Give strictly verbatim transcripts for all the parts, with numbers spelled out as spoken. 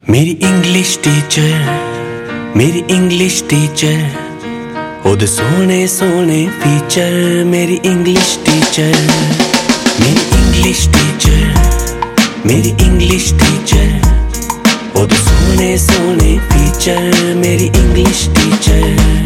मेरी English teacher मेरी English teacher ओदे सोने सोने फीचर। मेरी इंग्लिश टीचर मेरी इंग्लिश टीचर मेरी इंग्लिश टीचर ओदे सोने सोने फीचर। मेरी इंग्लिश टीचर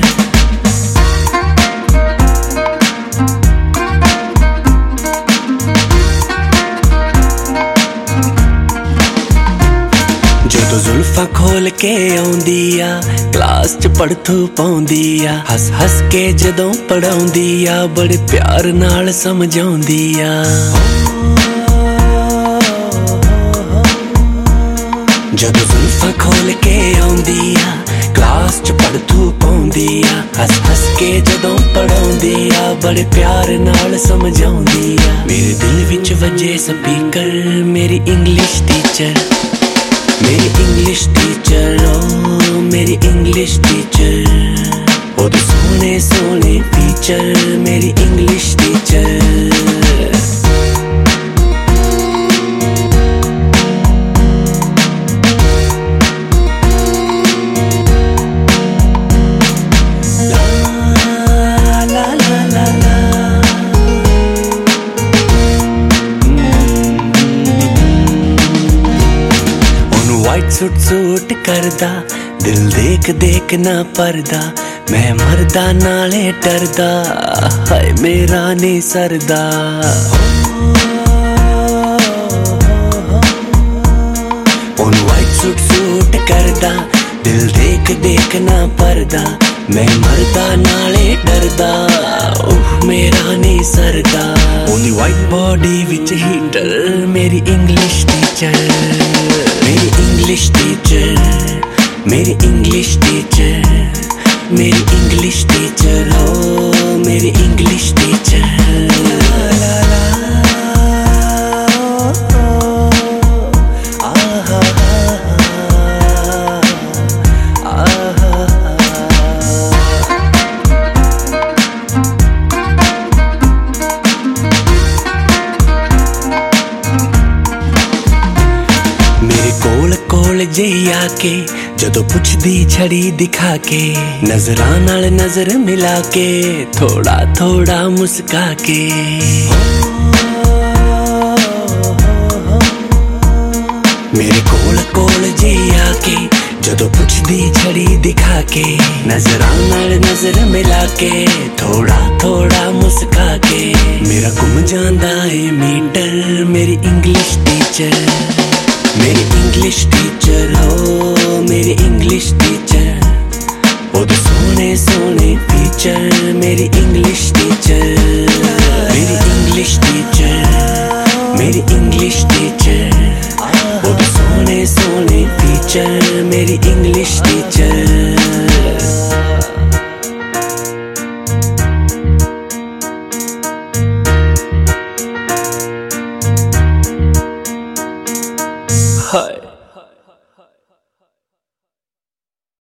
जो जुल्फा खोल के आउंदी आ क्लास च पढ़थू पाउंदी आ। हस हस के जदों पढ़ाउंदी आ बड़े प्यार नाल समझाउंदी आ। जदों जुल्फा खोल के आउंदी आ क्लास च पढ़थू पाउंदी आ। हस हस के जदों पढ़ाउंदी आ बड़े प्यार नाल समझाउंदी आ। मेरे दिल विच वजे स्पीकर मेरी इंग्लिश टीचर मेरी इंग्लिश टीचर ओ मेरी इंग्लिश टीचर ओदे सोने सोने फीचर। मेरी इंग्लिश टीचर सुट सुट करदा दिल देख देख ना परदा। मैं मरदा नाले डरदा हाय मेरा नहीं सरदा। ओन वाइट सुट सुट करदा दिल देख देख ना परदा। मैं मरदा नाले डरदा ओह मेरा नहीं सरदा। ओनली वाइट बॉडी विच हीटर मेरी इंग्लिश टीचर मेरी इंग्लिश टीचर मेरी इंग्लिश टीचर मेरी इंग्लिश टीचर हो मेरी इंग्लिश टीचर। ला ला कोल कोल जे आके जदों पुछदी छड़ी दिखा के। नजरां नाल नजर मिला के थोड़ा थोड़ा मुस्का के। मेरे कोल कोल जे आके जदों पुछदी छड़ी दिखा के। नजरां नाल नजर मिला के थोड़ा थोड़ा मुस्का के। मेरा गुम जांदा है मीटर मेरी इंग्लिश टीचर मेरी इंग्लिश टीचर हो मेरी इंग्लिश टीचर ओदे सोने सोने फीचर। मेरी इंग्लिश टीचर मेरी इंग्लिश टीचर मेरी इंग्लिश टीचर ओदे सोने सोने फीचर। मेरी इंग्लिश टीचर